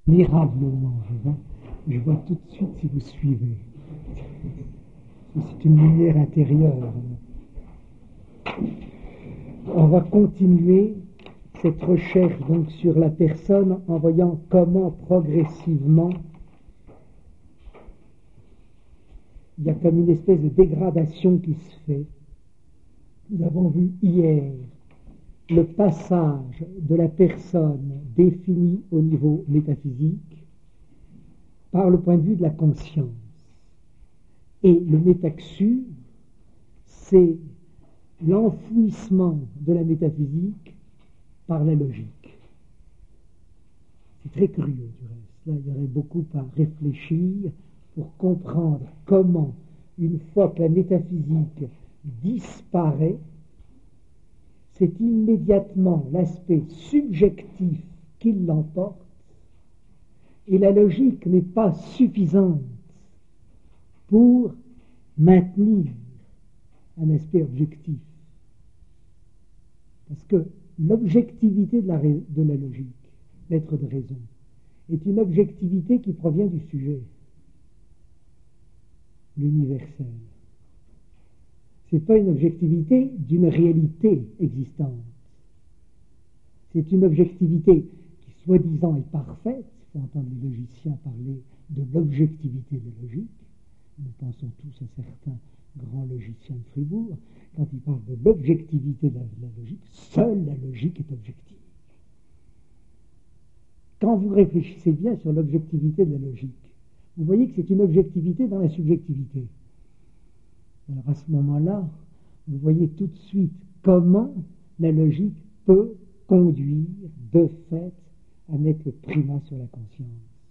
admirablement. Je vois tout de suite si vous suivez. C'est une lumière intérieure. On va continuer cette recherche donc sur la personne en voyant comment progressivement il y a comme une espèce de dégradation qui se fait. Nous avons vu hier le passage de la personne définie au niveau métaphysique par le point de vue de la conscience. Et le métaxure, c'est l'enfouissement de la métaphysique par la logique. C'est très curieux du reste. Là, il y aurait beaucoup à réfléchir pour comprendre comment, une fois que la métaphysique disparaît, c'est immédiatement l'aspect subjectif qui l'emporte, et la logique n'est pas suffisante pour maintenir un aspect objectif. Parce que l'objectivité de la logique, l'être de raison, est une objectivité qui provient du sujet, l'universel. Ce n'est pas une objectivité d'une réalité existante. C'est une objectivité qui, soi-disant, est parfaite. Il faut entendre les logiciens parler de l'objectivité de la logique. Nous pensons tous à certains grands logiciens de Fribourg. Quand ils parlent de l'objectivité de la logique, seule la logique est objective. Quand vous réfléchissez bien sur l'objectivité de la logique, vous voyez que c'est une objectivité dans la subjectivité. Alors à ce moment-là, vous voyez tout de suite comment la logique peut conduire de fait à mettre le primat sur la conscience.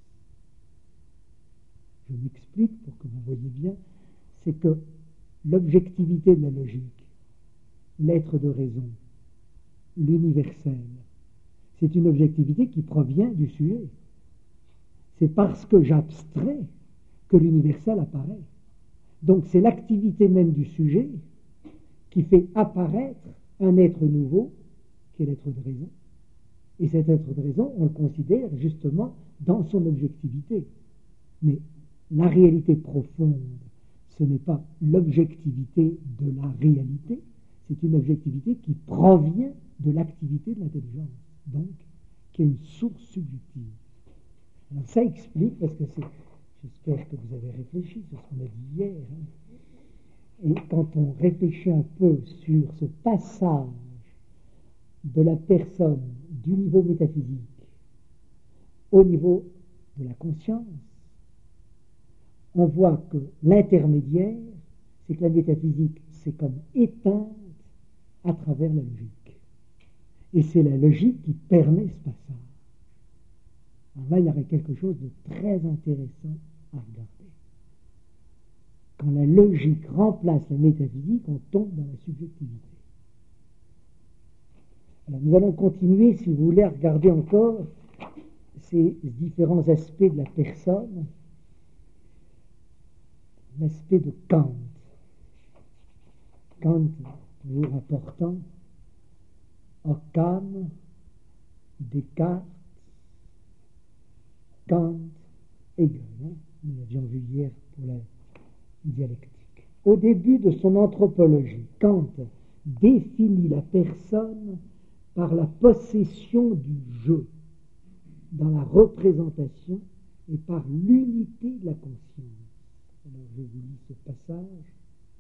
Je m'explique pour que vous voyez bien, c'est que l'objectivité de la logique, l'être de raison, l'universel, c'est une objectivité qui provient du sujet. C'est parce que j'abstrais que l'universel apparaît. Donc c'est l'activité même du sujet qui fait apparaître un être nouveau, qui est l'être de raison. Et cet être de raison, on le considère justement dans son objectivité. Mais la réalité profonde, ce n'est pas l'objectivité de la réalité, c'est une objectivité qui provient de l'activité de l'intelligence, donc qui est une source subjective. Alors ça explique, parce que j'espère que vous avez réfléchi sur ce qu'on a dit hier, et quand on réfléchit un peu sur ce passage de la personne du niveau métaphysique au niveau de la conscience, on voit que l'intermédiaire, c'est que la métaphysique, c'est comme éteinte à travers la logique. Et c'est la logique qui permet ce passage. Alors là, il y aurait quelque chose de très intéressant à regarder. Quand la logique remplace la métaphysique, on tombe dans la subjectivité. Alors nous allons continuer, si vous voulez, à regarder encore ces différents aspects de la personne. L'aspect de Kant. Kant, toujours important, Occam, Descartes, Kant, Hegel. Nous l'avions vu hier pour la dialectique. Au début de son anthropologie, Kant définit la personne par la possession du je, dans la représentation et par l'unité de la conscience. Alors je vous lis ce passage.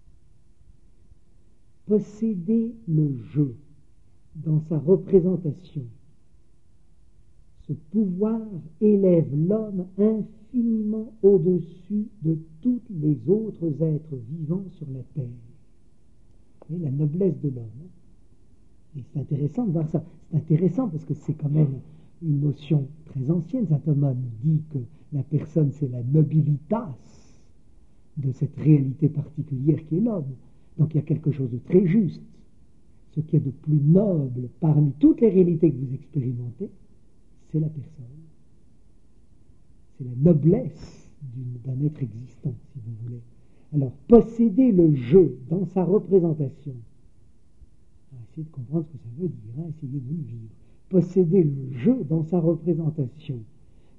Posséder le je dans sa représentation, ce pouvoir élève l'homme infiniment au-dessus de tous les autres êtres vivants sur la terre. Et la noblesse de l'homme. Et c'est intéressant de voir ça. C'est intéressant parce que c'est quand même une notion très ancienne. Saint Thomas nous dit que la personne, c'est la nobilitas de cette réalité particulière qui est l'homme. Donc il y a quelque chose de très juste. Ce qui est de plus noble parmi toutes les réalités que vous expérimentez, c'est la personne. C'est la noblesse d'un être existant, si vous voulez. Alors, posséder le je dans sa représentation, on va essayer de comprendre ce que ça veut dire, essayez de le vivre. Posséder le je dans sa représentation,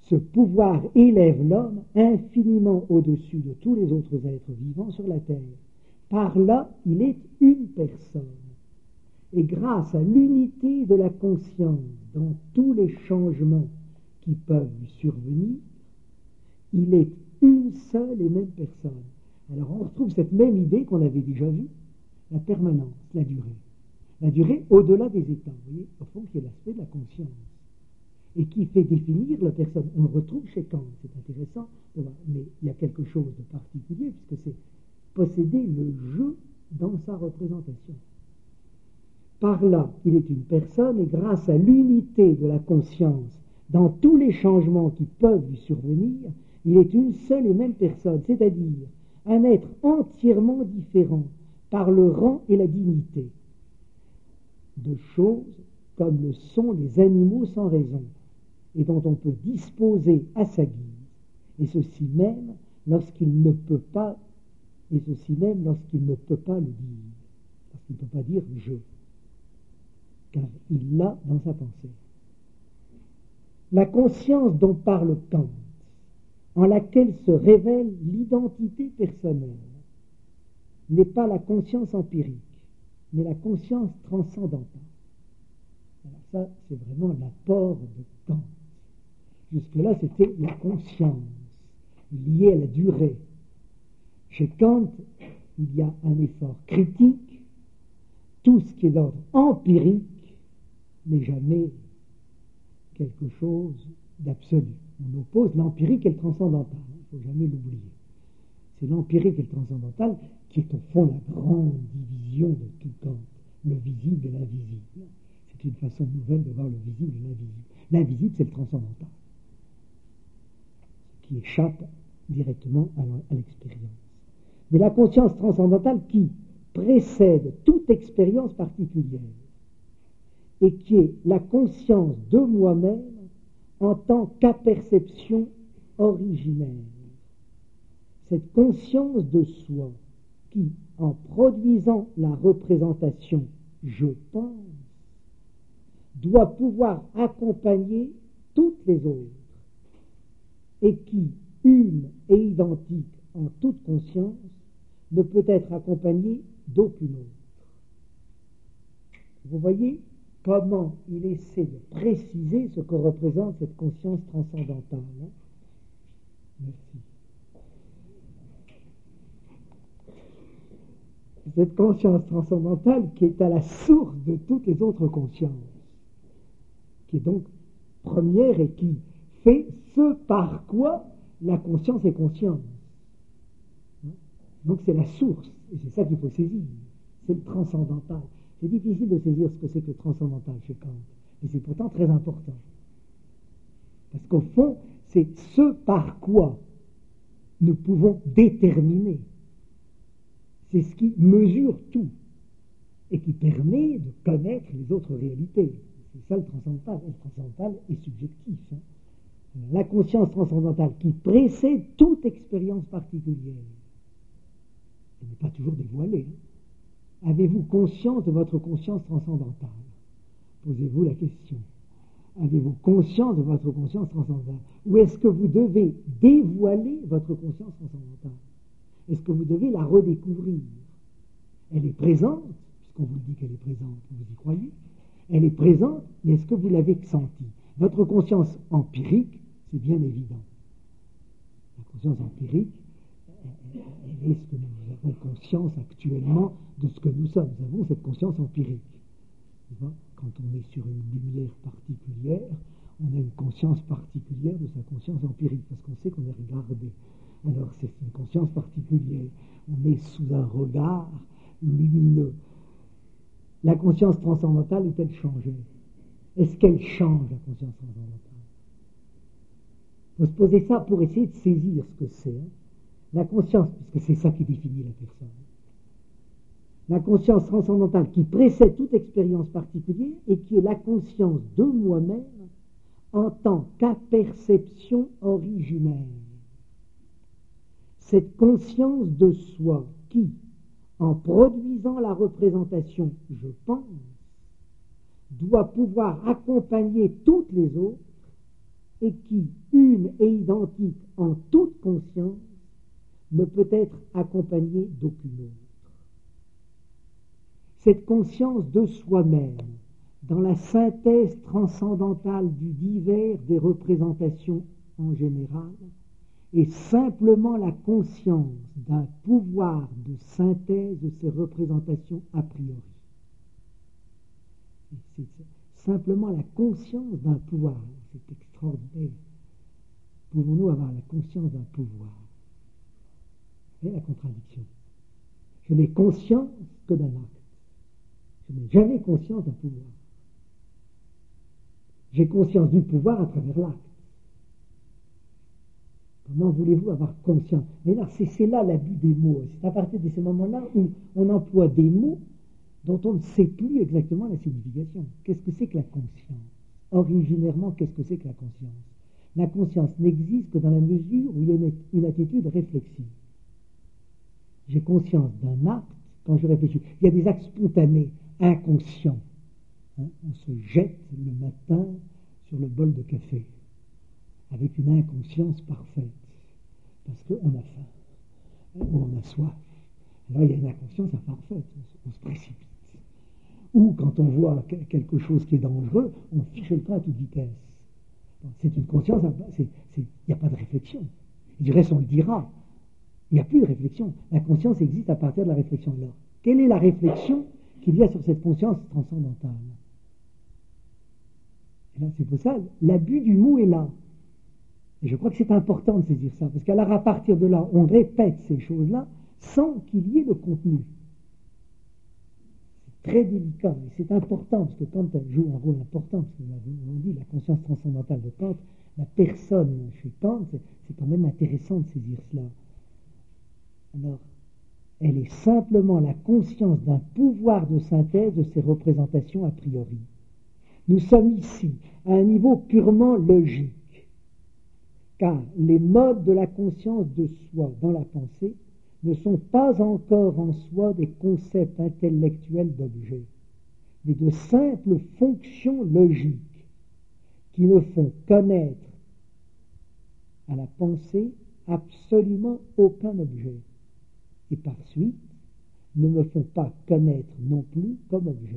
Ce pouvoir élève l'homme infiniment au-dessus de tous les autres êtres vivants sur la terre. Par là, il est une personne. Et grâce à l'unité de la conscience dans tous les changements qui peuvent lui survenir, il est une seule et même personne. Alors on retrouve cette même idée qu'on avait déjà vue, la permanence, la durée. La durée au-delà des états, vous voyez, au fond, qui est l'aspect de la conscience. Et qui fait définir la personne. On le retrouve chez Kant, c'est intéressant de voir. Mais il y a quelque chose de particulier, puisque c'est posséder le jeu dans sa représentation. Par là, il est une personne, et grâce à l'unité de la conscience, dans tous les changements qui peuvent lui survenir, il est une seule et même personne, c'est-à-dire un être entièrement différent par le rang et la dignité de choses comme le sont les animaux sans raison, et dont on peut disposer à sa guise, et ceci même lorsqu'il ne peut pas, le dire, lorsqu'il ne peut pas dire je, car il l'a dans sa pensée. La conscience dont parle Kant, en laquelle se révèle l'identité personnelle, n'est pas la conscience empirique, mais la conscience transcendantale. Alors ça, c'est vraiment l'apport de Kant. Jusque-là, c'était la conscience liée à la durée. Chez Kant, il y a un effort critique. Tout ce qui est d'ordre empirique n'est jamais quelque chose d'absolu. On oppose l'empirique et le transcendantal. Il ne faut jamais l'oublier. C'est l'empirique et le transcendantal qui est au fond la grande division de tout Kant, le visible et l'invisible. C'est une façon nouvelle de voir le visible et l'invisible. L'invisible, c'est le transcendantal, qui échappe directement à l'expérience. Mais la conscience transcendantale qui précède toute expérience particulière et qui est la conscience de moi-même en tant qu'aperception originelle. Cette conscience de soi qui, en produisant la représentation « je pense », doit pouvoir accompagner toutes les autres et qui, une et identique en toute conscience, ne peut être accompagnée d'aucune autre. Vous voyez comment il essaie de préciser ce que représente cette conscience transcendantale. Merci. Cette conscience transcendantale qui est à la source de toutes les autres consciences, qui est donc première et qui fait ce par quoi la conscience est conscience. Donc c'est la source, et c'est ça qu'il faut saisir. C'est le transcendantal. C'est difficile de saisir ce que c'est que le transcendantal chez Kant, et c'est pourtant très important. Parce qu'au fond, c'est ce par quoi nous pouvons déterminer. C'est ce qui mesure tout, et qui permet de connaître les autres réalités. C'est ça le transcendantal. Le transcendantal est subjectif. La conscience transcendantale qui précède toute expérience particulière. Elle n'est pas toujours dévoilée. Avez-vous conscience de votre conscience transcendantale? Posez-vous la question. Avez-vous conscience de votre conscience transcendantale? Ou est-ce que vous devez dévoiler votre conscience transcendantale? Est-ce que vous devez la redécouvrir? Elle est présente, puisqu'on vous dit qu'elle est présente, vous y croyez. Elle est présente, mais est-ce que vous l'avez sentie? Votre conscience empirique, c'est bien évident. La conscience empirique, elle est ce que nous avons conscience actuellement de ce que nous sommes. Nous avons cette conscience empirique. Quand on est sur une lumière particulière, on a une conscience particulière de sa conscience empirique, parce qu'on sait qu'on est regardé. Alors c'est une conscience particulière. On est sous un regard lumineux. La conscience transcendantale est-elle changée? Est-ce qu'elle change, la conscience transcendantale? Il faut se poser ça pour essayer de saisir ce que c'est. La conscience, puisque c'est ça qui définit la personne. La conscience transcendantale qui précède toute expérience particulière et qui est la conscience de moi-même en tant qu'aperception originelle. Cette conscience de soi qui, en produisant la représentation « je pense », doit pouvoir accompagner toutes les autres et qui, une et identique en toute conscience, ne peut être accompagnée d'aucune autre. Cette conscience de soi-même, dans la synthèse transcendantale du divers des représentations en général, est simplement la conscience d'un pouvoir de synthèse de ces représentations a priori. C'est simplement la conscience d'un pouvoir. C'est extraordinaire. Pouvons-nous avoir la conscience d'un pouvoir? C'est la contradiction. Je n'ai conscience que d'un acte. Je n'ai jamais conscience d'un pouvoir. J'ai conscience du pouvoir à travers l'acte. Comment voulez-vous avoir conscience? Mais là, c'est là l'abus des mots. C'est à partir de ces moments-là où on emploie des mots dont on ne sait plus exactement la signification. Qu'est-ce que c'est que la conscience? Originairement, qu'est-ce que c'est que la conscience? La conscience n'existe que dans la mesure où il y a une attitude réflexive. J'ai conscience d'un acte quand je réfléchis. Il y a des actes spontanés, inconscients. On se jette le matin sur le bol de café avec une inconscience parfaite parce qu'on a faim ou on a soif. Alors il y a une inconscience imparfaite, on se précipite. Ou quand on voit quelque chose qui est dangereux, on fiche le train à toute vitesse. C'est une conscience, il n'y a pas de réflexion. Du reste, on le dira. Il n'y a plus de réflexion. La conscience existe à partir de la réflexion. Alors, quelle est la réflexion qu'il y a sur cette conscience transcendantale? Et là, c'est pour ça, l'abus du mot est là. Et je crois que c'est important de saisir ça, parce qu'alors, à partir de là, on répète ces choses-là sans qu'il y ait le contenu. C'est très délicat, et c'est important, parce que Kant joue un rôle important, parce que on dit la conscience transcendantale de Kant, la personne chez Kant, c'est quand même intéressant de saisir cela. Alors, elle est simplement la conscience d'un pouvoir de synthèse de ces représentations a priori. Nous sommes ici à un niveau purement logique, car les modes de la conscience de soi dans la pensée ne sont pas encore en soi des concepts intellectuels d'objets, mais de simples fonctions logiques qui ne font connaître à la pensée absolument aucun objet, et par suite ne me font pas connaître non plus comme objet.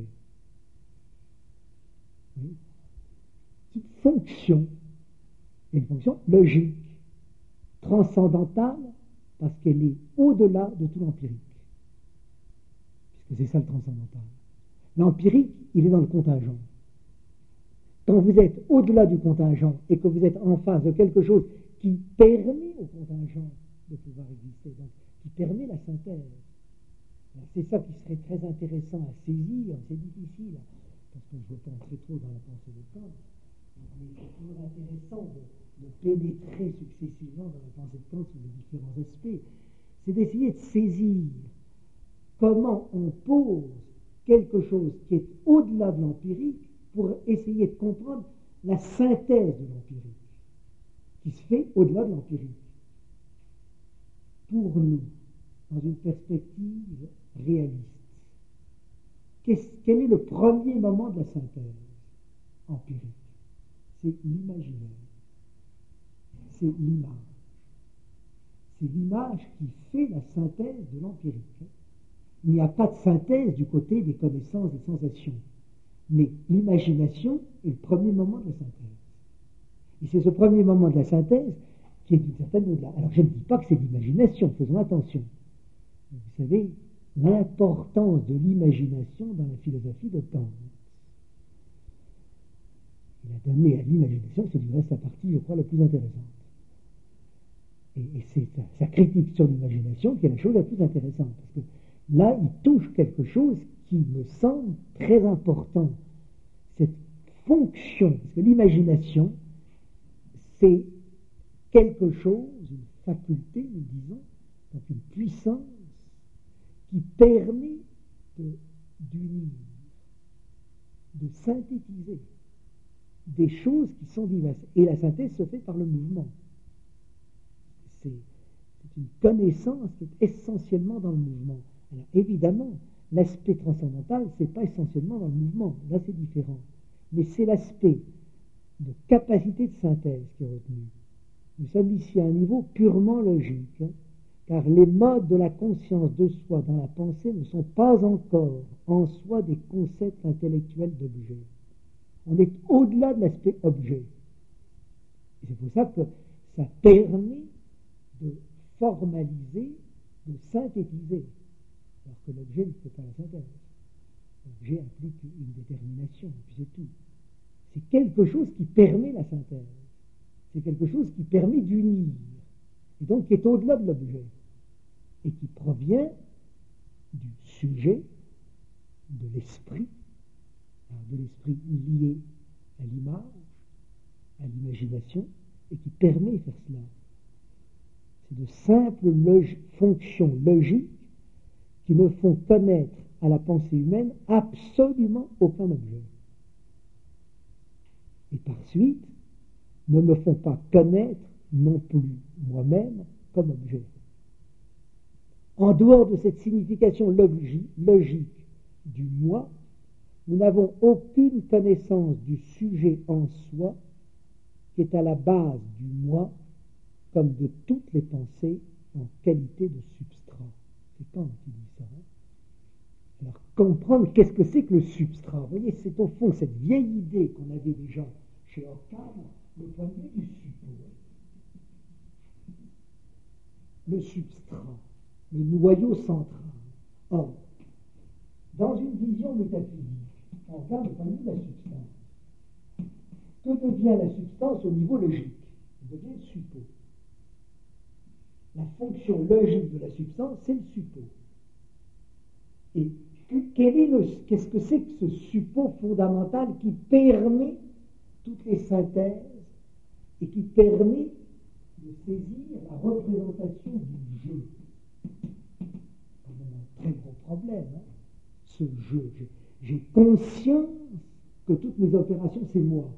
Oui. C'est une fonction, une fonction logique, transcendantale, parce qu'elle est au-delà de tout l'empirique. Puisque c'est ça le transcendantal. L'empirique, il est dans le contingent. Quand vous êtes au-delà du contingent et que vous êtes en face de quelque chose qui permet au contingent de pouvoir exister, donc qui permet la synthèse. C'est ça qui serait très intéressant à saisir, c'est difficile, parce que je ne veux pas entrer trop dans la pensée de Kant, mais c'est toujours intéressant de pénétrer successivement dans la pensée de Kant sur les différents aspects, c'est d'essayer de saisir comment on pose quelque chose qui est au-delà de l'empirique pour essayer de comprendre la synthèse de l'empirique, qui se fait au-delà de l'empirique. Pour nous, dans une perspective réaliste, quel est le premier moment de la synthèse empirique? C'est l'imaginaire. C'est l'image. C'est l'image qui fait la synthèse de l'empirique. Il n'y a pas de synthèse du côté des connaissances, des sensations. Mais l'imagination est le premier moment de la synthèse. Et c'est ce premier moment de la synthèse qui est d'une certaine au-delà. Alors je ne dis pas que c'est l'imagination, faisons attention. Vous savez, l'importance de l'imagination dans la philosophie de Kant. Il a donné à l'imagination, c'est du reste la partie, je crois, la plus intéressante. Et c'est sa critique sur l'imagination qui est la chose la plus intéressante. Parce que là, il touche quelque chose qui me semble très important. Cette fonction, parce que l'imagination, c'est quelque chose, une faculté, nous disons, donc une puissance qui permet d'unir, de synthétiser des choses qui sont diverses. Et la synthèse se fait par le mouvement. C'est une connaissance qui est essentiellement dans le mouvement. Alors évidemment, l'aspect transcendantal, ce n'est pas essentiellement dans le mouvement. Là, c'est différent. Mais c'est l'aspect de capacité de synthèse qui est retenue. Nous sommes ici à un niveau purement logique, hein, car les modes de la conscience de soi dans la pensée ne sont pas encore en soi des concepts intellectuels d'objet. On est au-delà de l'aspect objet. Et c'est pour ça que ça permet de formaliser, de synthétiser, alors que l'objet ne fait pas la synthèse. L'objet implique une détermination, et puis c'est tout. C'est quelque chose qui permet la synthèse. C'est quelque chose qui permet d'unir, et donc qui est au-delà de l'objet, et qui provient du sujet, de l'esprit lié à l'image, à l'imagination, et qui permet de faire cela. C'est de simples fonctions logiques qui ne font connaître à la pensée humaine absolument aucun objet. Et par suite, ne me font pas connaître non plus moi-même comme objet. En dehors de cette signification logique du moi, nous n'avons aucune connaissance du sujet en soi qui est à la base du moi, comme de toutes les pensées en qualité de substrat. C'est Kant qui dit ça. Hein. Alors, comprendre qu'est-ce que c'est que le substrat. Vous voyez, c'est au fond cette vieille idée qu'on avait déjà chez Occam, le point de vue du suppos. Le substrat, le noyau central. Or, dans une vision métaphysique, on regarde le point de vue de la substance. Que devient la substance au niveau logique? Elle devient le suppos. La fonction logique de la substance, c'est le suppos. Et qu'est-ce que c'est que ce suppos fondamental qui permet toutes les synthèses et qui permet de saisir la représentation du jeu? C'est un très gros problème, hein, ce jeu. J'ai conscience que toutes mes opérations, c'est moi.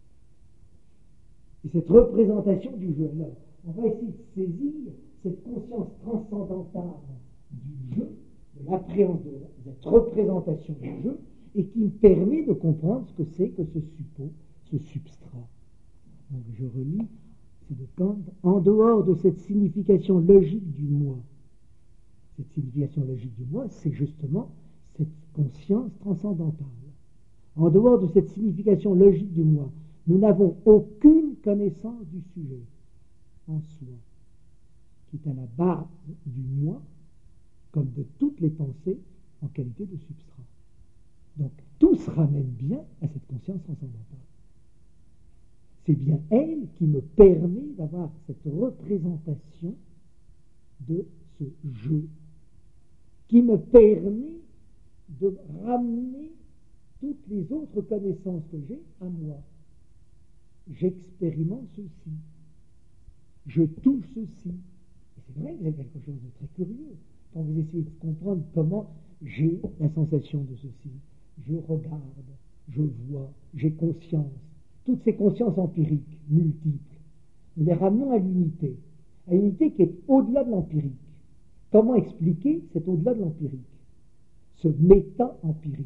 Et cette représentation du jeu, là, on va essayer de saisir cette conscience transcendantale du jeu, de l'appréhension de cette représentation du jeu, et qui me permet de comprendre ce que c'est que ce suppos, ce substrat. Donc je relis, c'est de Kant, en dehors de cette signification logique du moi. Cette signification logique du moi, c'est justement cette conscience transcendantale. En dehors de cette signification logique du moi, nous n'avons aucune connaissance du sujet en soi, qui est à la base du moi, comme de toutes les pensées en qualité de substrat. Donc tout se ramène bien à cette conscience transcendantale. C'est bien elle qui me permet d'avoir cette représentation de ce jeu, qui me permet de ramener toutes les autres connaissances que j'ai à moi. J'expérimente ceci, je touche ceci. Et c'est vrai que c'est quelque chose de très curieux. Quand vous essayez de comprendre comment j'ai la sensation de ceci, je regarde, je vois, j'ai conscience. Toutes ces consciences empiriques, multiples, nous les ramenons à l'unité qui est au-delà de l'empirique. Comment expliquer cet au-delà de l'empirique? Ce méta-empirique.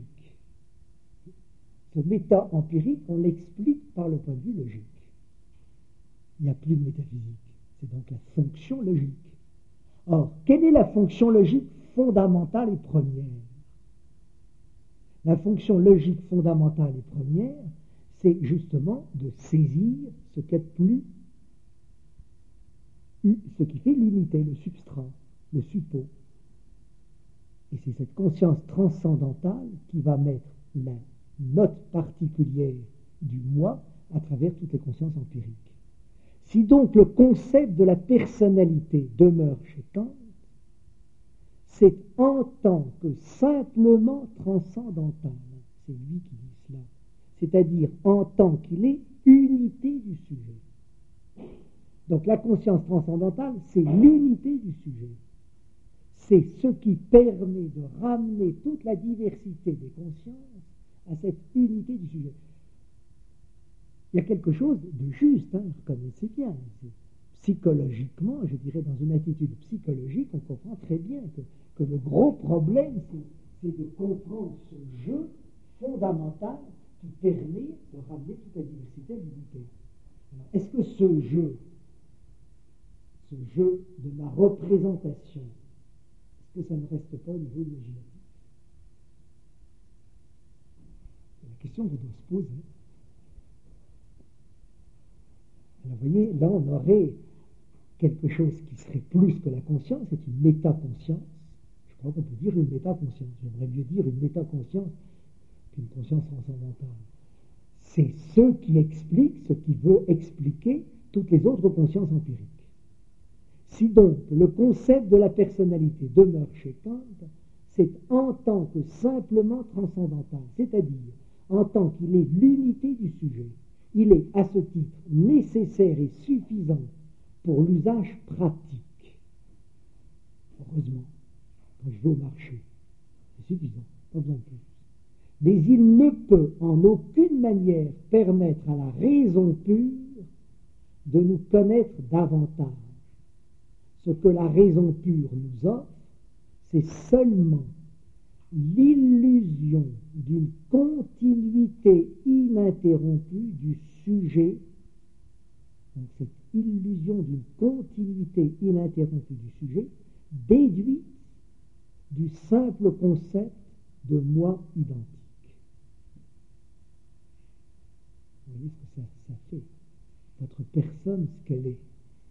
Ce méta-empirique, on l'explique par le point de vue logique. Il n'y a plus de métaphysique. C'est donc la fonction logique. Or, quelle est la fonction logique fondamentale et première? La fonction logique fondamentale et première, c'est justement de saisir ce qui fait l'unité, le substrat, le suppos. Et c'est cette conscience transcendantale qui va mettre la note particulière du moi à travers toutes les consciences empiriques. Si donc le concept de la personnalité demeure chez Kant, c'est en tant que simplement transcendantal. C'est lui qui dit cela. C'est-à-dire en tant qu'il est unité du sujet. Donc la conscience transcendantale, c'est l'unité du sujet. C'est ce qui permet de ramener toute la diversité des consciences à cette unité du sujet. Il y a quelque chose de juste, hein, reconnaissez bien. Psychologiquement, je dirais dans une attitude psychologique, on comprend très bien que le gros problème, c'est de comprendre ce jeu fondamental qui permet de ramener toute la diversité à l'unité. Est-ce que ce jeu de la représentation, est-ce que ça ne reste pas au niveau imaginatif? C'est la question qu'on doit se poser. Alors vous voyez, là on aurait quelque chose qui serait plus que la conscience, c'est une métaconscience. Je crois qu'on peut dire une métaconscience. J'aimerais mieux dire une métaconscience qu'une conscience transcendantale. C'est ce qui explique, ce qui veut expliquer toutes les autres consciences empiriques. Si donc le concept de la personnalité demeure chez Kant, c'est en tant que simplement transcendantal, c'est-à-dire en tant qu'il est l'unité du sujet. Il est à ce titre nécessaire et suffisant pour l'usage pratique. Heureusement, quand je vais au marché, c'est suffisant, pas besoin de plus. Mais il ne peut en aucune manière permettre à la raison pure de nous connaître davantage. Ce que la raison pure nous offre, c'est seulement l'illusion d'une continuité ininterrompue du sujet. Donc cette illusion d'une continuité ininterrompue du sujet, déduite du simple concept de moi identique. Vous voyez ce que ça fait, votre personne, ce qu'elle est.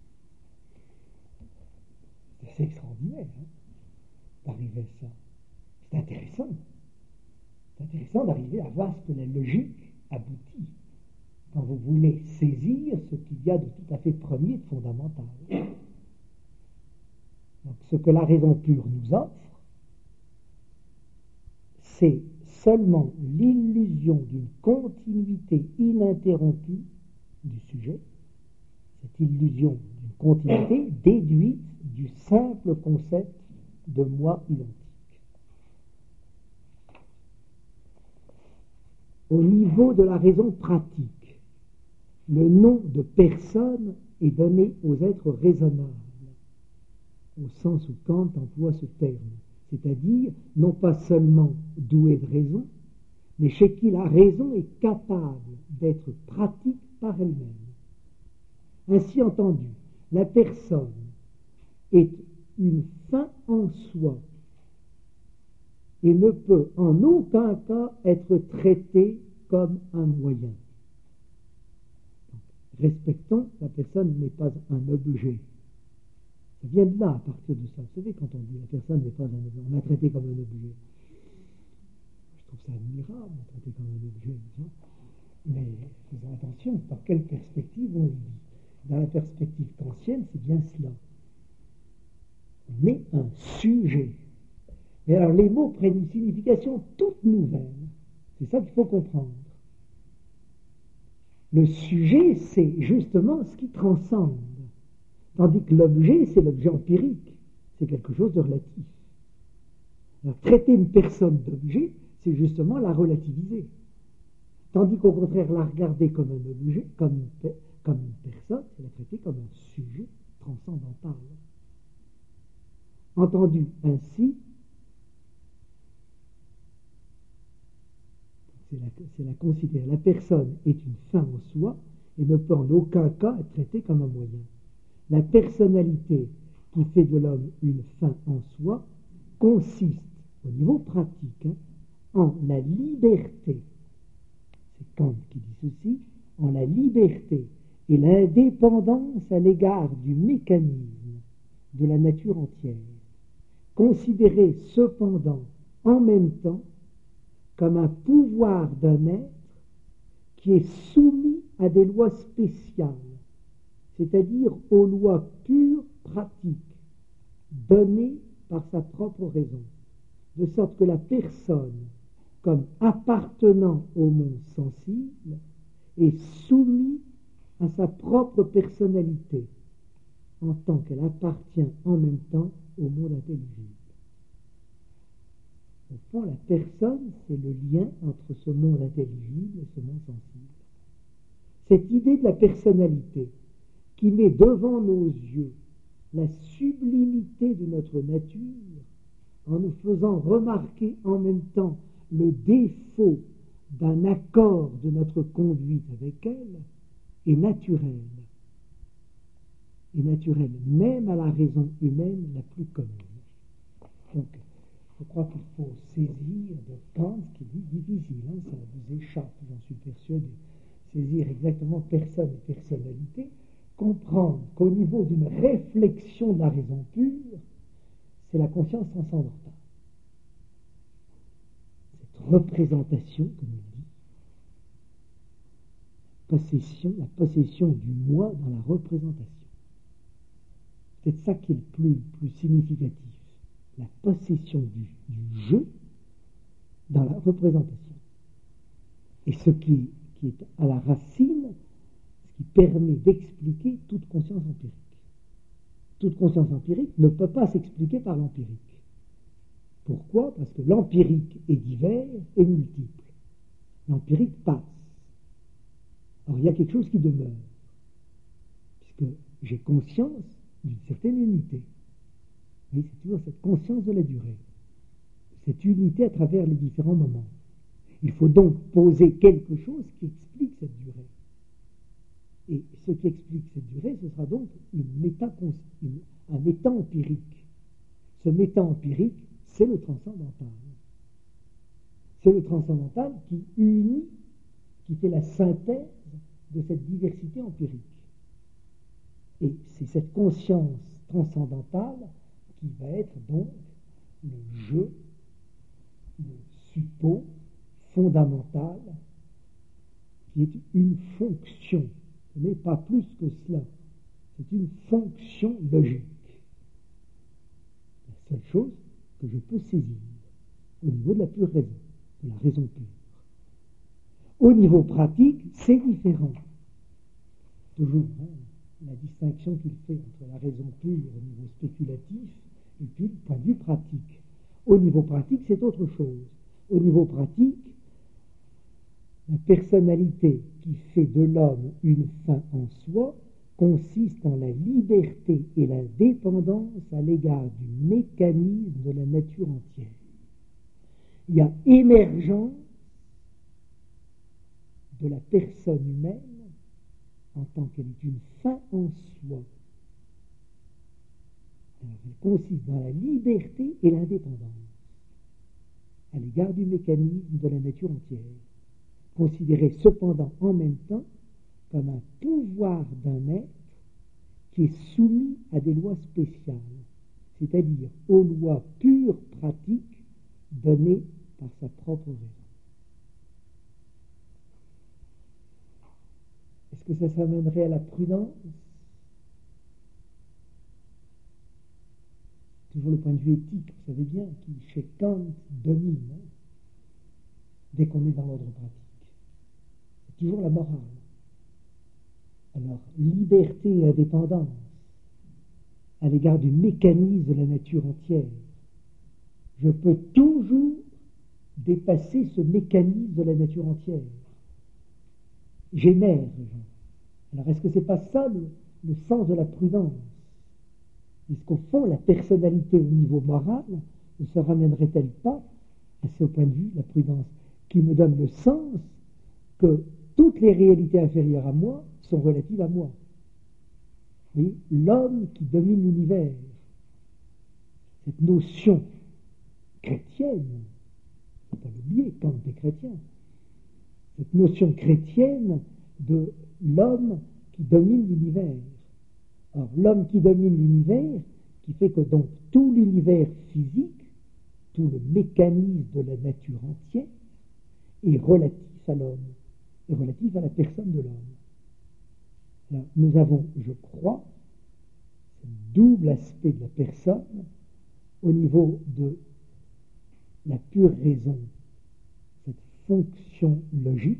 C'est assez extraordinaire d'arriver à ça. C'est intéressant. C'est intéressant d'arriver à voir ce que la logique aboutit quand vous voulez saisir ce qu'il y a de tout à fait premier, de fondamental. Donc, ce que la raison pure nous offre, c'est seulement l'illusion d'une continuité ininterrompue du sujet, cette illusion d'une continuité déduite du simple concept de moi identique. Au niveau de la raison pratique, le nom de personne est donné aux êtres raisonnables, au sens où Kant emploie ce terme, c'est-à-dire non pas seulement doués de raison, mais chez qui la raison est capable d'être pratique par elle-même. Ainsi entendu, la personne est une fin en soi et ne peut en aucun cas être traitée comme un moyen. Respectons, la personne n'est pas un objet. Ça vient de là, à partir de ça. Vous savez, quand on dit la personne n'est pas un objet, on l'a traité comme un objet. Je trouve ça admirable de traiter comme un objet. Mais faisons attention, par quelle perspective on le dit. Dans la perspective kantienne, c'est bien cela. On est un sujet. Et alors les mots prennent une signification toute nouvelle. C'est ça qu'il faut comprendre. Le sujet, c'est justement ce qui transcende. Tandis que l'objet, c'est l'objet empirique. C'est quelque chose de relatif. Alors, traiter une personne d'objet, c'est justement la relativiser. Tandis qu'au contraire, la regarder comme un objet, comme une personne, c'est la traiter comme un sujet transcendantal. Entendu ainsi, c'est la considérer. La personne est une fin en soi et ne peut en aucun cas être traitée comme un moyen. La personnalité qui fait de l'homme une fin en soi consiste, au niveau pratique, en la liberté. C'est Kant qui dit ceci, en la liberté et l'indépendance à l'égard du mécanisme de la nature entière, considérée cependant en même temps comme un pouvoir d'un être qui est soumis à des lois spéciales, c'est-à-dire aux lois pures pratiques, données par sa propre raison, de sorte que la personne, comme appartenant au monde sensible, est soumise à sa propre personnalité, en tant qu'elle appartient en même temps au monde intelligible. Au fond, la personne, c'est le lien entre ce monde intelligible et ce monde sensible. Cette idée de la personnalité qui met devant nos yeux la sublimité de notre nature, en nous faisant remarquer en même temps le défaut d'un accord de notre conduite avec elle est naturel. Est naturel, même à la raison humaine la plus commune. Donc, je crois qu'il faut saisir de Kant, ce qui est difficile, ça vous échappe, j'en suis persuadé, saisir exactement personne et personnalité, comprendre qu'au niveau d'une réflexion de la raison pure, c'est la conscience transcendantale. Cette représentation, comme il dit, la possession du moi dans la représentation. C'est ça qui est le plus significatif. La possession du jeu dans la représentation. Et ce qui est à la racine, ce qui permet d'expliquer toute conscience empirique. Toute conscience empirique ne peut pas s'expliquer par l'empirique. Pourquoi? Parce que l'empirique est divers et multiple. L'empirique passe. Alors il y a quelque chose qui demeure, puisque j'ai conscience d'une certaine unité. Oui, c'est toujours cette conscience de la durée, cette unité à travers les différents moments. Il faut donc poser quelque chose qui explique cette durée. Et ce qui explique cette durée, ce sera donc un méta empirique. Ce méta empirique, c'est le transcendantal. C'est le transcendantal qui unit, qui fait la synthèse de cette diversité empirique. Et c'est cette conscience transcendantale qui va être donc le jeu, le suppôt fondamental, qui est une fonction. Ce n'est pas plus que cela. C'est une fonction logique. La seule chose que je peux saisir au niveau de la pure raison, de la raison pure. Au niveau pratique, c'est différent. Toujours, la distinction qu'il fait entre la raison pure au niveau spéculatif et puis le point de vue pratique. Au niveau pratique, c'est autre chose. Au niveau pratique, la personnalité qui fait de l'homme une fin en soi consiste en la liberté et la dépendance à l'égard du mécanisme de la nature entière. Il y a émergence de la personne humaine en tant qu'elle est une fin en soi. Alors, elle consiste dans la liberté et l'indépendance à l'égard du mécanisme de la nature entière, considérée cependant en même temps comme un pouvoir d'un être qui est soumis à des lois spéciales, c'est-à-dire aux lois pures pratiques données par sa propre raison. Est-ce que ça s'amènerait à la prudence? Toujours le point de vue éthique, vous savez bien, qui chez Kant domine, dès qu'on est dans l'ordre pratique. C'est toujours la morale. Alors, liberté et indépendance à l'égard du mécanisme de la nature entière. Je peux toujours dépasser ce mécanisme de la nature entière. J'émerge. Alors, est-ce que ce n'est pas ça le sens de la prudence? Est-ce qu'au fond, la personnalité au niveau moral ne se ramènerait-elle pas à ce point de vue, la prudence, qui me donne le sens que toutes les réalités inférieures à moi sont relatives à moi? Oui, l'homme qui domine l'univers, cette notion chrétienne, il ne faut pas l'oublier, Kant est chrétien, cette notion chrétienne de l'homme qui domine l'univers. Alors, l'homme qui domine l'univers, qui fait que donc tout l'univers physique, tout le mécanisme de la nature entière, est relatif à l'homme, est relatif à la personne de l'homme. Là, nous avons, je crois, ce double aspect de la personne au niveau de la pure raison, cette fonction logique,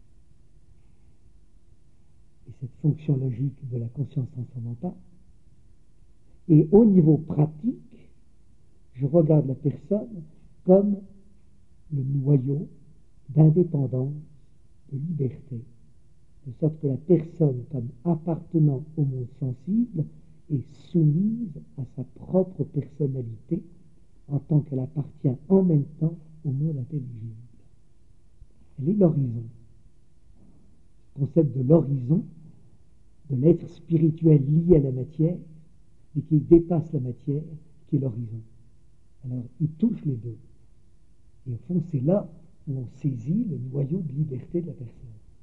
et cette fonction logique de la conscience transcendantale. Et au niveau pratique, je regarde la personne comme le noyau d'indépendance, de liberté, de sorte que la personne, comme appartenant au monde sensible, est soumise à sa propre personnalité en tant qu'elle appartient en même temps au monde intelligible. elle est l'horizon. Le concept de l'horizon, de l'être spirituel lié à la matière, et qui dépasse la matière, qui est l'horizon. Alors, il touche les deux. Et au fond, c'est là où on saisit le noyau de liberté de la personne.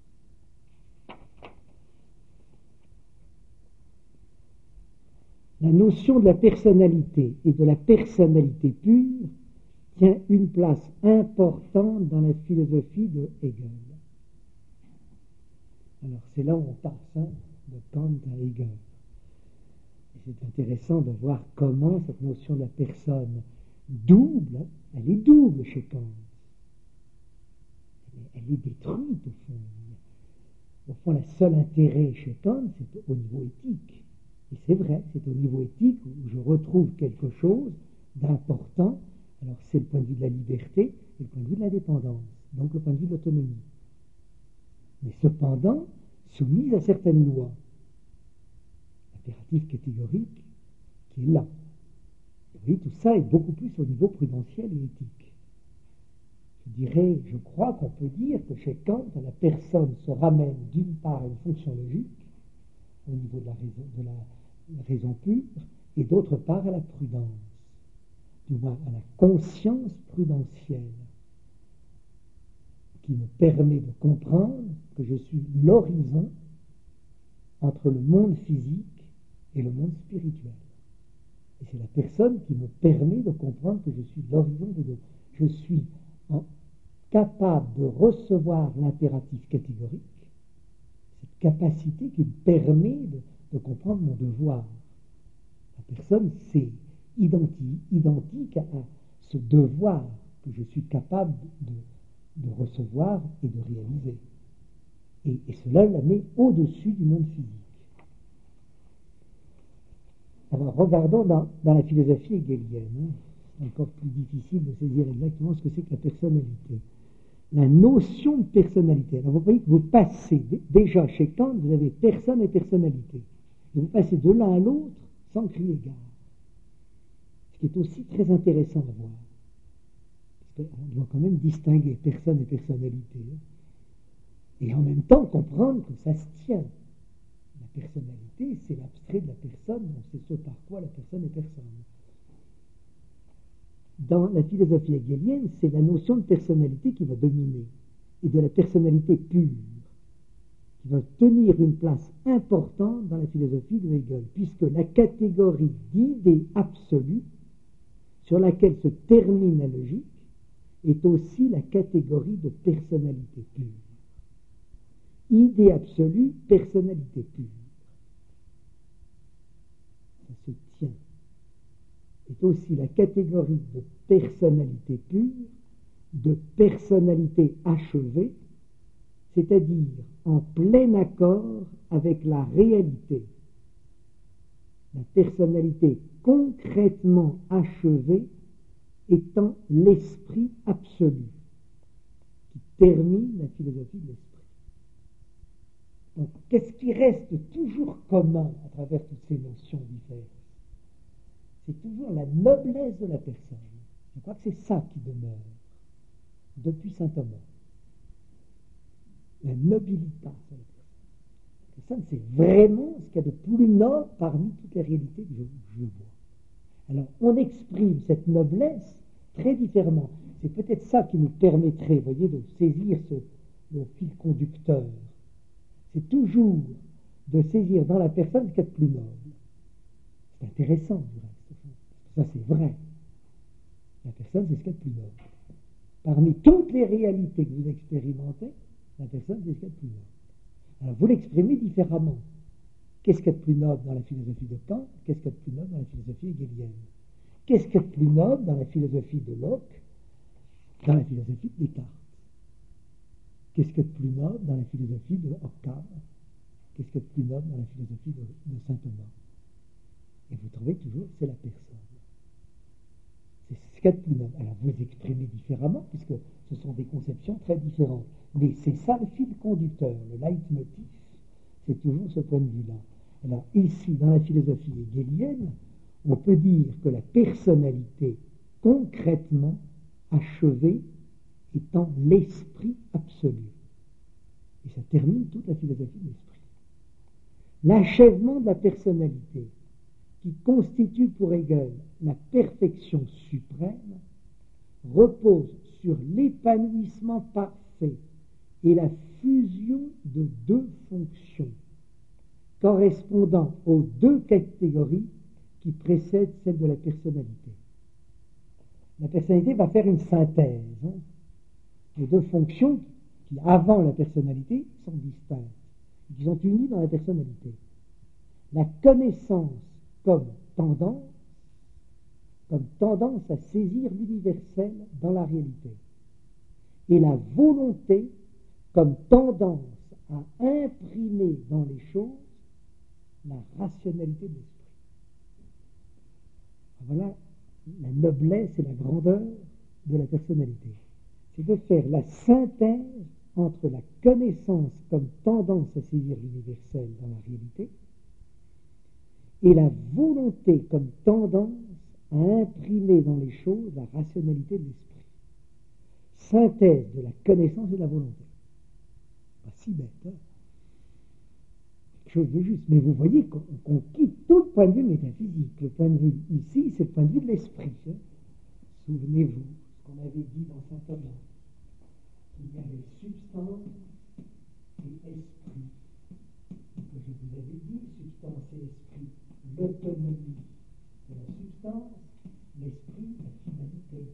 La notion de la personnalité et de la personnalité pure tient une place importante dans la philosophie de Hegel. Alors, c'est là où on passe de Kant à Hegel. Et c'est intéressant de voir comment cette notion de la personne double, elle est double chez Kant. Elle est détruite au fond. Au fond, le seul intérêt chez Kant, c'est au niveau éthique. Et c'est vrai, c'est au niveau éthique où je retrouve quelque chose d'important. Alors c'est le point de vue de la liberté et le point de vue de l'indépendance, donc le point de vue de l'autonomie. Mais cependant, soumise à certaines lois. L'impératif catégorique qui est là. Oui, tout ça est beaucoup plus au niveau prudentiel et éthique. Je crois qu'on peut dire que chez Kant, la personne se ramène d'une part à une fonction logique, au niveau de la raison pure, et d'autre part à la prudence, du moins à la conscience prudentielle, qui me permet de comprendre que je suis l'horizon entre le monde physique et le monde spirituel. Et c'est la personne qui me permet de comprendre que je suis l'horizon des deux. Je suis capable de recevoir l'impératif catégorique, cette capacité qui me permet de comprendre mon devoir. La personne, c'est identique à ce devoir que je suis capable de recevoir et de réaliser. Et cela la met au-dessus du monde physique. Alors, regardons dans la philosophie hegelienne. C'est encore plus difficile de saisir exactement ce que c'est que la personnalité. La notion de personnalité. Alors, vous voyez que vous passez, déjà chez Kant, vous avez personne et personnalité. Et vous passez de l'un à l'autre sans crier gare. Ce qui est aussi très intéressant à voir. Parce qu'on doit quand même distinguer personne et personnalité. Et en même temps comprendre que ça se tient. La personnalité, c'est l'abstrait de la personne, donc c'est ce par quoi la personne est personne. Dans la philosophie hegelienne, c'est la notion de personnalité qui va dominer, et de la personnalité pure, qui va tenir une place importante dans la philosophie de Hegel, puisque la catégorie d'idée absolue, sur laquelle se termine la logique, est aussi la catégorie de personnalité pure. Idée absolue, personnalité pure. Ça se tient. C'est aussi la catégorie de personnalité pure, de personnalité achevée, c'est-à-dire en plein accord avec la réalité. La personnalité concrètement achevée étant l'esprit absolu, qui termine la philosophie de l'esprit. Donc, qu'est-ce qui reste toujours commun à travers toutes ces notions diverses? C'est toujours la noblesse de la personne. Je crois que c'est ça qui demeure depuis saint Thomas. La nobilitas de la personne. La personne, c'est vraiment ce qu'il y a de plus noble parmi toutes les réalités que je vois. Alors, on exprime cette noblesse très différemment. C'est peut-être ça qui nous permettrait, vous voyez, de saisir le fil conducteur. C'est toujours de saisir dans la personne ce qu'il y a de plus noble. C'est intéressant, du reste. Ça, c'est vrai. La personne, c'est ce qu'il y a de plus noble. Parmi toutes les réalités que vous expérimentez, la personne, c'est ce qu'il y a de plus noble. Alors, vous l'exprimez différemment. Qu'est-ce qu'il y a de plus noble dans la philosophie de Kant? Qu'est-ce qu'il y a de plus noble dans la philosophie hegelienne? Qu'est-ce qu'il y a de plus noble dans la philosophie de Locke? Dans la philosophie de Descartes? Qu'est-ce qu'il y a de plus noble dans la philosophie de Horkheimer? Qu'est-ce qu'il y a de plus noble dans la philosophie de saint Thomas? Et vous trouvez toujours, c'est la personne. C'est ce qu'il y a de plus noble. Alors vous exprimez différemment, puisque ce sont des conceptions très différentes. Mais c'est ça le fil conducteur, le leitmotiv, c'est toujours ce point de vue-là. Alors ici, dans la philosophie hegelienne, on peut dire que la personnalité concrètement achevée étant l'esprit absolu. Et ça termine toute la philosophie de l'esprit. L'achèvement de la personnalité, qui constitue pour Hegel la perfection suprême, repose sur l'épanouissement parfait et la fusion de deux fonctions correspondant aux deux catégories qui précèdent celle de la personnalité. La personnalité va faire une synthèse de deux fonctions qui, avant la personnalité, sont distinctes, qui sont unies dans la personnalité. La connaissance comme tendance à saisir l'universel dans la réalité, et la volonté comme tendance à imprimer dans les choses la rationalité de l'esprit. Voilà la noblesse et la grandeur de la personnalité. C'est de faire la synthèse entre la connaissance comme tendance à saisir l'universel dans la réalité et la volonté comme tendance à imprimer dans les choses la rationalité de l'esprit. Synthèse de la connaissance et de la volonté. Pas si bête, hein? Quelque chose de juste. Mais vous voyez qu'on quitte tout le point de vue métaphysique. Le point de vue ici, c'est le point de vue de l'esprit. Hein? Souvenez-vous ce qu'on avait dit dans saint Thomas. Il y avait substance et esprit. Que je vous avais dit, substance et esprit, l'autonomie de la substance, l'esprit, la finalité.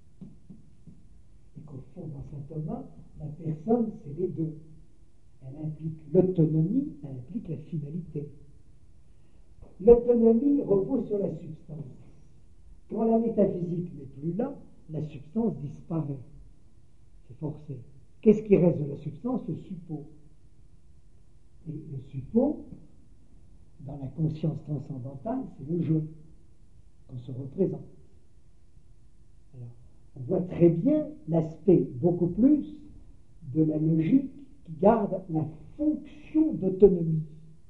Et qu'au fond, dans saint Thomas, la personne, c'est les deux. Elle implique l'autonomie, elle implique la finalité. L'autonomie repose sur la substance. Quand la métaphysique n'est plus là, la substance disparaît. C'est forcé. Qu'est-ce qui reste de la substance? Le suppôt. Et le suppôt, dans la conscience transcendantale, c'est le jeu qu'on se représente. Alors, on voit très bien l'aspect beaucoup plus de la logique qui garde la fonction d'autonomie.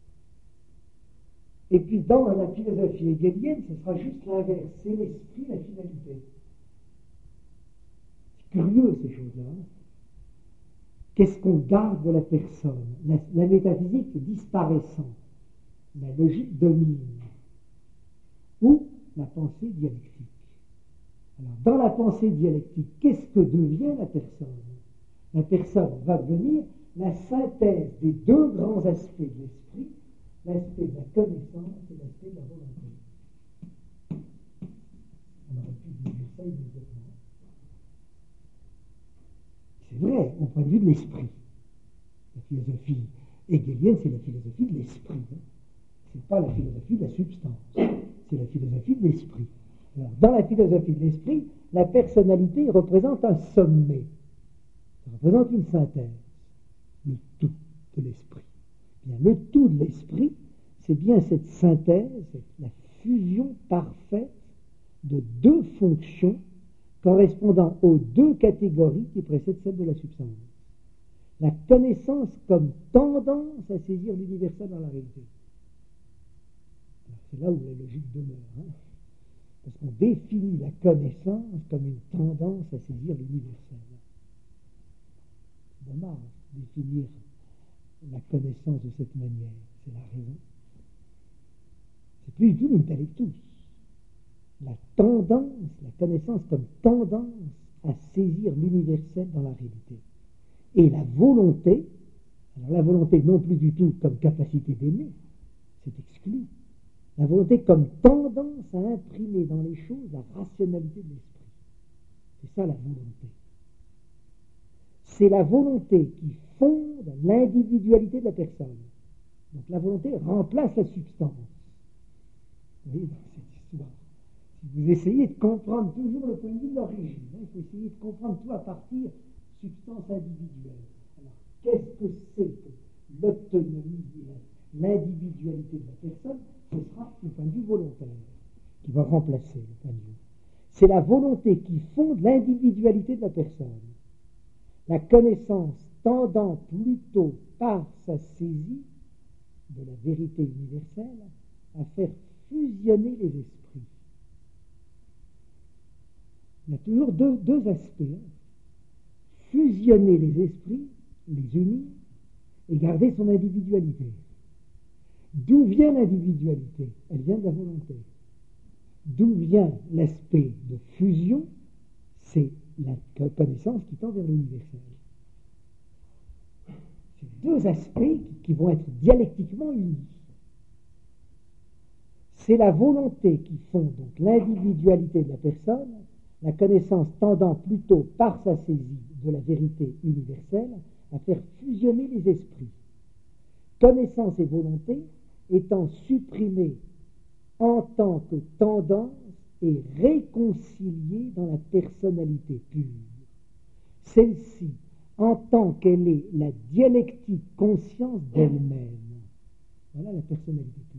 Et puis dans la philosophie hegelienne, ce sera juste l'inverse, c'est l'esprit, la finalité. C'est curieux ces choses-là. Hein? Qu'est-ce qu'on garde de la personne? La métaphysique disparaissant, la logique domine, ou la pensée dialectique. Alors dans la pensée dialectique, qu'est-ce que devient la personne? La personne va devenir la synthèse des deux grands aspects de l'esprit, l'aspect de la connaissance et l'aspect de la volonté. On aurait pu dire ça immédiatement. C'est vrai, au point de vue de l'esprit. La philosophie hegelienne, c'est la philosophie de l'esprit. Hein. Ce n'est pas la philosophie de la substance, c'est la philosophie de l'esprit. Alors, dans la philosophie de l'esprit, la personnalité représente un sommet. Ça représente une synthèse, le tout de l'esprit. Bien, le tout de l'esprit, c'est bien cette synthèse, la fusion parfaite de deux fonctions correspondant aux deux catégories qui précèdent celle de la substance. La connaissance comme tendance à saisir l'universel dans la réalité. C'est là où la logique demeure. Hein? Parce qu'on définit la connaissance comme une tendance à saisir l'universel. C'est dommage de définir la connaissance de cette manière. C'est la raison. C'est plus du tout l'intellectus. La tendance, la connaissance comme tendance à saisir l'universel dans la réalité. Et la volonté, alors la volonté non plus du tout comme capacité d'aimer, c'est exclu. La volonté comme tendance à imprimer dans les choses la rationalité de l'esprit. C'est ça la volonté. C'est la volonté qui fonde l'individualité de la personne. Donc la volonté remplace la substance. Vous voyez, dans cette histoire, si vous essayez de comprendre toujours le point de vue de l'origine, il faut essayer de comprendre tout à partir de substance individuelle. Alors, qu'est-ce que c'est que l'autonomie et l'individualité de la personne? Ce sera le point de vue volontaire qui va remplacer le point de vue. C'est la volonté qui fonde l'individualité de la personne. La connaissance tendant plutôt par sa saisie de la vérité universelle à faire fusionner les esprits. Il y a toujours deux aspects. fusionner les esprits, les unir et garder son individualité. D'où vient l'individualité? Elle vient de la volonté. D'où vient l'aspect de fusion? C'est la connaissance qui tend vers l'universel. C'est deux aspects qui vont être dialectiquement unis. C'est la volonté qui fonde donc l'individualité de la personne, la connaissance tendant plutôt par sa saisie de la vérité universelle à faire fusionner les esprits. Connaissance et volonté étant supprimées en tant que tendance et réconciliées dans la personnalité pure. Celle-ci, en tant qu'elle est la dialectique conscience d'elle-même. Voilà la personnalité pure.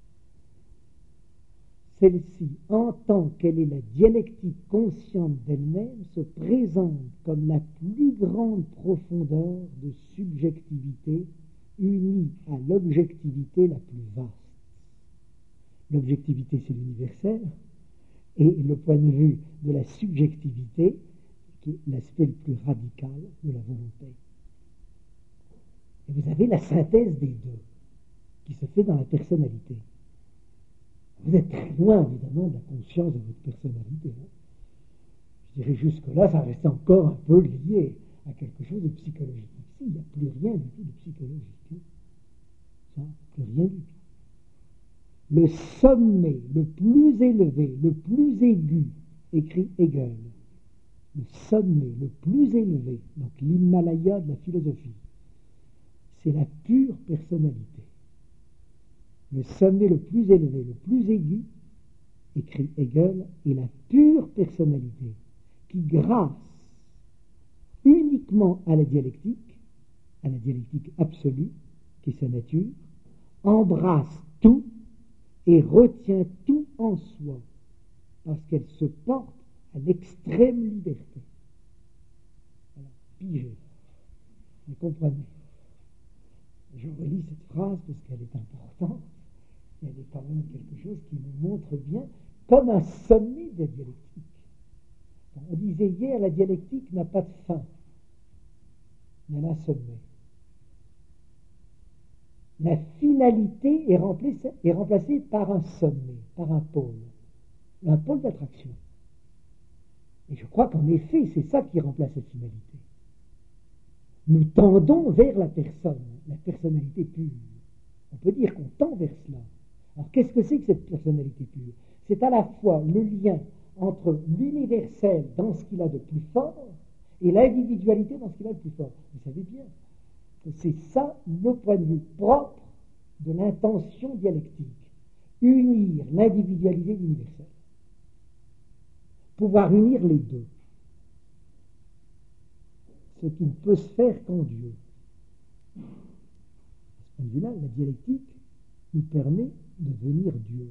Celle-ci, en tant qu'elle est la dialectique consciente d'elle-même, se présente comme la plus grande profondeur de subjectivité unie à l'objectivité la plus vaste. L'objectivité, c'est l'universel, et le point de vue de la subjectivité, qui est l'aspect le plus radical de la volonté. Et vous avez la synthèse des deux, qui se fait dans la personnalité. Vous êtes très loin, évidemment, de la conscience de votre personnalité. Hein. Je dirais jusque-là, ça reste encore un peu lié à quelque chose de psychologique. Ici, il n'y a plus rien du tout de psychologique. Hein. Ça, plus rien du tout. Le sommet le plus élevé, le plus aigu, écrit Hegel, le sommet le plus élevé, donc l'Himalaya de la philosophie, c'est la pure personnalité. Le sommet le plus élevé, le plus aigu, écrit Hegel, est la pure personnalité qui, grâce uniquement à la dialectique absolue, qui est sa nature, embrasse tout et retient tout en soi, parce qu'elle se porte à l'extrême liberté. Alors, pigez, vous comprenez. Je relis cette phrase parce qu'elle est importante. Elle est quand même quelque chose qui nous montre bien comme un sommet de la dialectique. On disait hier, la dialectique n'a pas de fin, mais elle a un sommet. La finalité est remplacée par un sommet, par un pôle d'attraction. Et je crois qu'en effet, c'est ça qui remplace la finalité. Nous tendons vers la personne, la personnalité pure. On peut dire qu'on tend vers cela. Alors qu'est-ce que c'est que cette personnalité pure? C'est à la fois le lien entre l'universel dans ce qu'il a de plus fort et l'individualité dans ce qu'il a de plus fort. Vous savez bien que c'est ça le point de vue propre de l'intention dialectique. Unir l'individualité et l'universel. Pouvoir unir les deux. Ce qui ne peut se faire qu'en Dieu. À ce point de vue-là, la dialectique nous permet de devenir Dieu.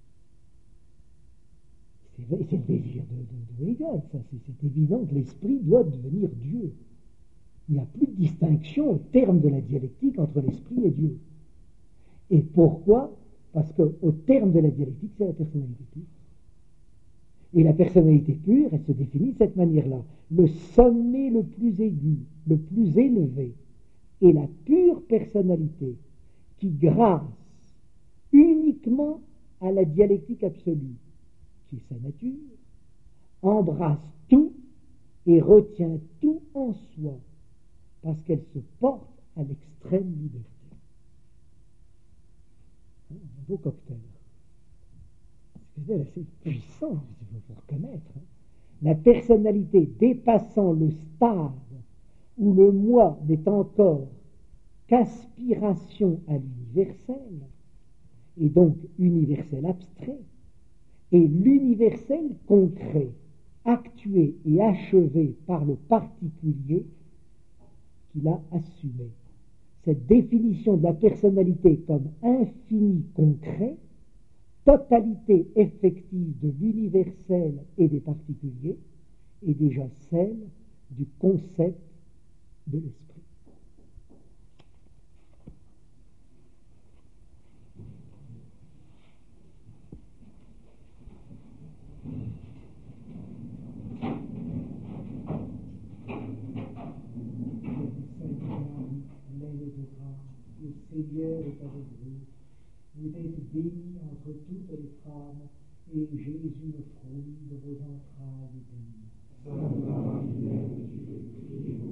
C'est le désir de Hegel, ça. C'est évident que l'esprit doit devenir Dieu. Il n'y a plus de distinction au terme de la dialectique entre l'esprit et Dieu. Et pourquoi? Parce qu'au terme de la dialectique, c'est la personnalité pure. Et la personnalité pure, elle se définit de cette manière-là. Le sommet le plus aigu, le plus élevé, est la pure personnalité qui, grâce uniquement à la dialectique absolue, qui est sa nature, embrasse tout et retient tout en soi, parce qu'elle se porte à l'extrême liberté. Un beau cocktail. C'est assez puissant, il faut reconnaître. La personnalité dépassant le stade où le moi n'est encore qu'aspiration à l'universel, et donc universel abstrait, et l'universel concret, actué et achevé par le particulier qu'il a assumé. Cette définition de la personnalité comme infini concret, totalité effective de l'universel et des particuliers, est déjà celle du concept de l'esprit. Vous êtes bénie entre toutes les femmes, et Jésus, le fruit de vos entrailles, est béni. Sainte Marie, Mère de Dieu, priez